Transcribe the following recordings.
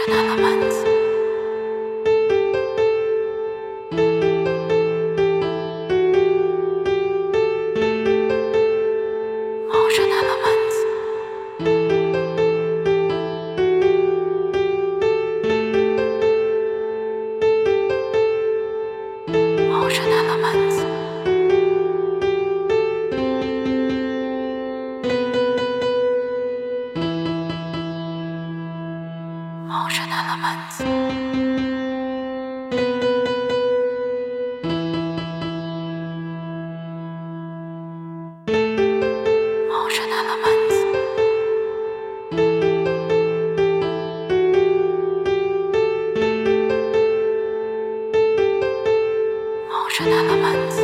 Elements. Motion elements. Motion elements. Motion elements. Motion elements. Motion elements.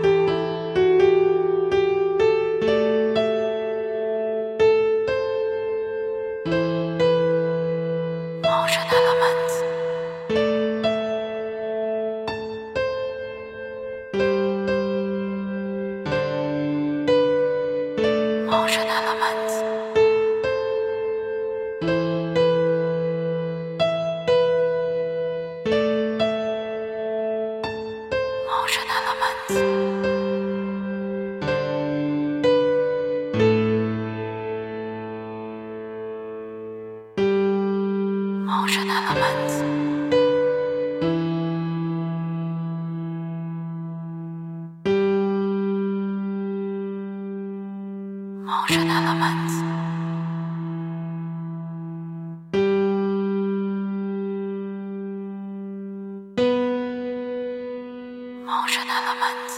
Motion elements. Motion elements. Motion elements. Motion elements. Motion elements. Motion elements.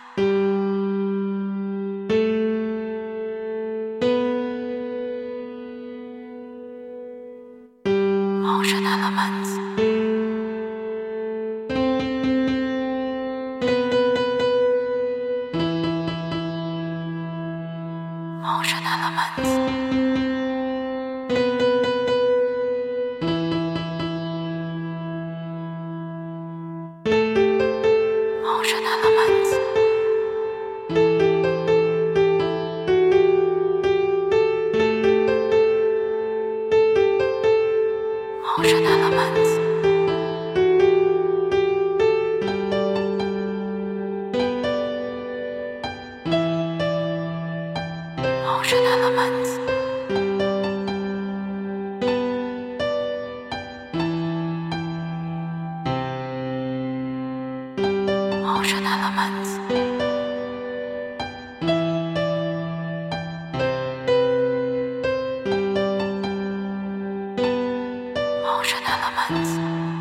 Motion elements. Motion elements. Motion elements. Motion elements. Motion elements. Motion elements. Motion elements.